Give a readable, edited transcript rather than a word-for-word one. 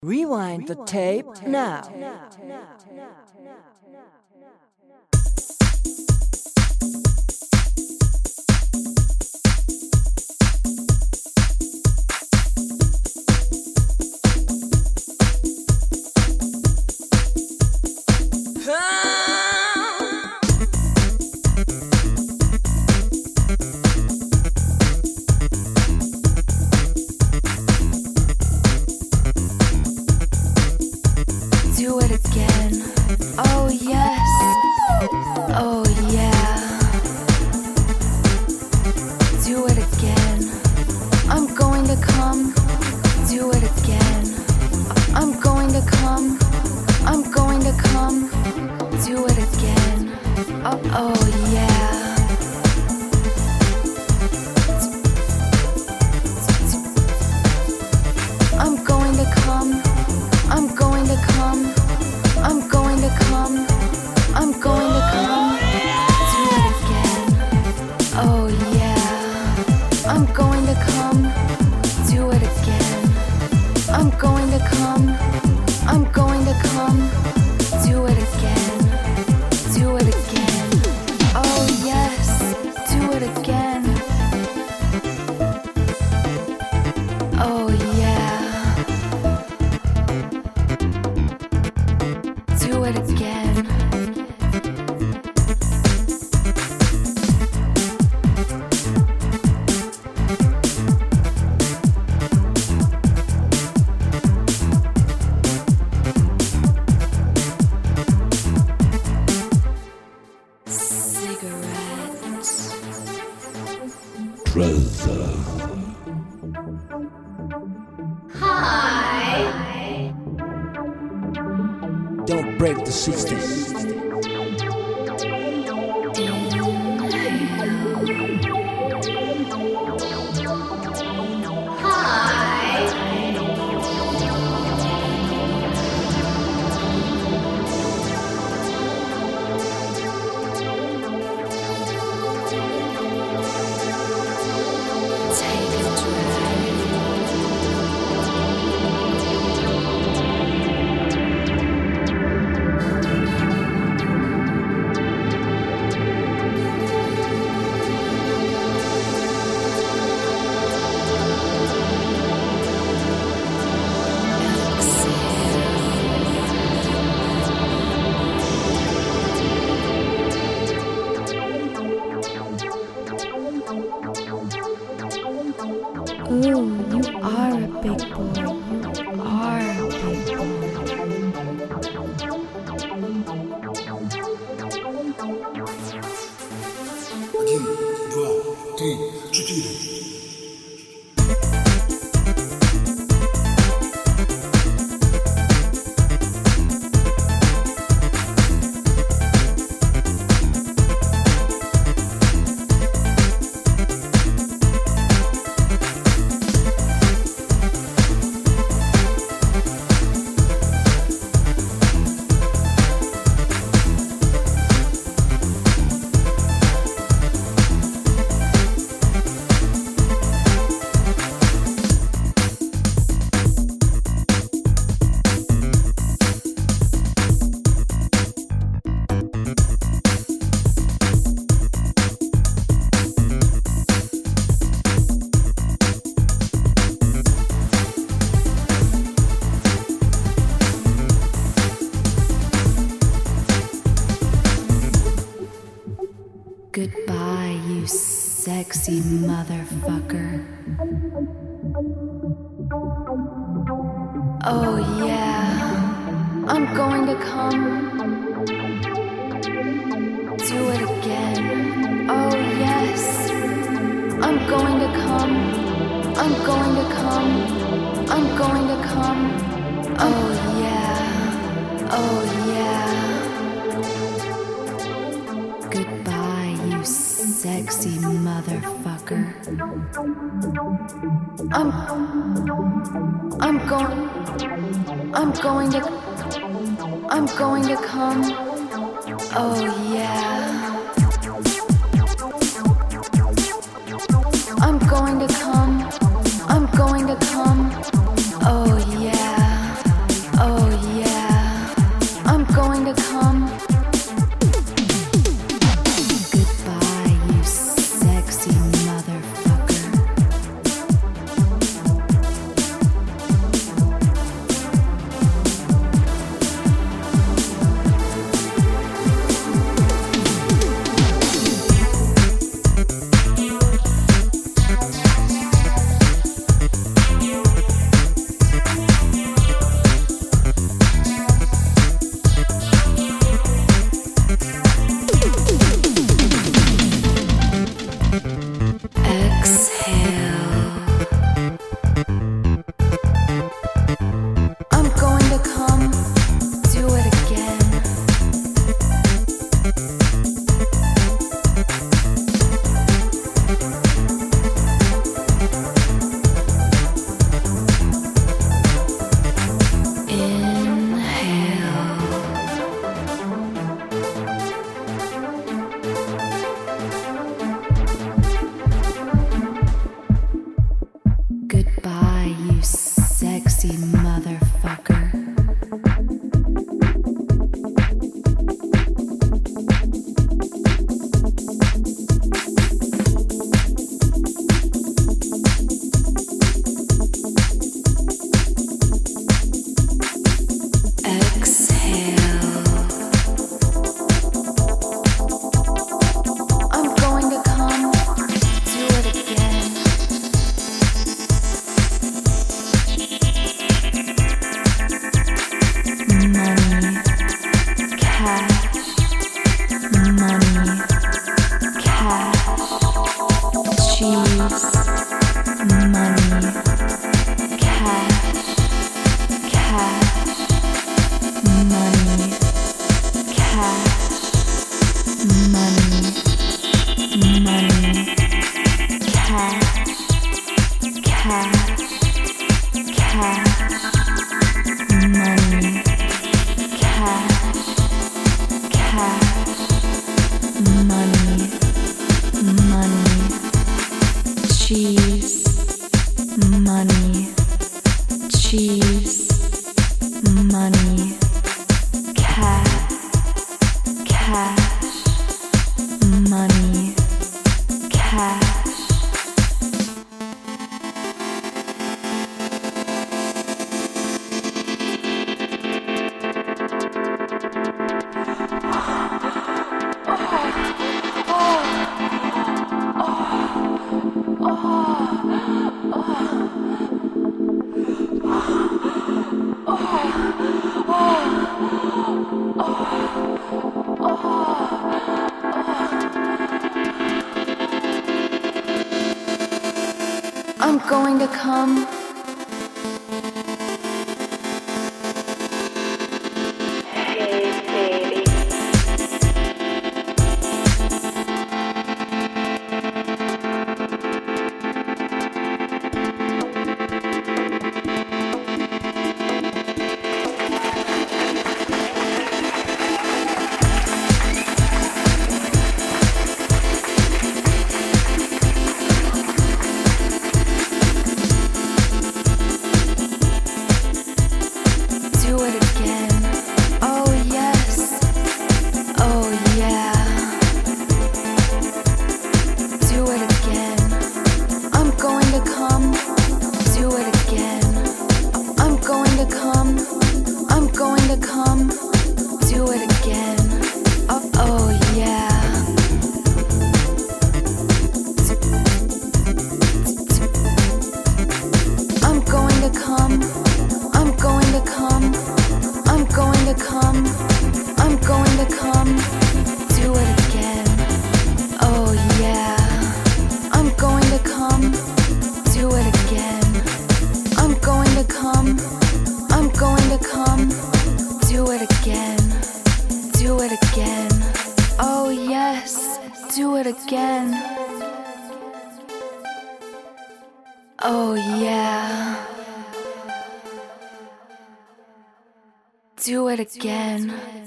Rewind the tape now. Do it again. Oh yes. Oh yeah. Do it again. I'm going to come. Do it again. I'm going to come. I'm going to come. Do it again. Oh yeah. I'm going to come. I'm going to come. I'm going to come. I'm going to come. Do it again. Oh yeah. I'm going to come. Do it again. I'm going to come. I'm going to come. Do it again. Do it again. Oh yes. Do it again. Oh yeah. Do it again. Cigarettes. Treasure. Hi. Don't break the system. Take a drag. Ooh, you are a big boy. You are a big boy. Один, два, три, четыре. Goodbye, you sexy motherfucker. Oh yeah, I'm going to come. Do it again. Oh yes, I'm going to come. I'm going to come. I'm going to come. Oh yeah. Oh yeah. Goodbye, you sexy motherfucker. I'm going to come. Oh yeah. I'm going to come. I'm going to come. Oh yeah. money, cash, money, cash, cheese, money, cash, money, cash, money, money, cash, cash, money, cash, money, money, cheese, money, cheese, money, cash, money, cash. I'm going to come. Do it again. Oh yes. Oh yeah. Do it again. I'm going to come. Do it again. I'm going to come. I'm going to come. Do it again. Oh yeah. I'm going to come. I'm going to come. I'm going to come. I'm going to come. Do it again. Oh yeah. I'm going to come. Do it again. I'm going to come. I'm going to come. Do it again. Do it again. Oh yes. Do it again. Oh yeah. Do it again.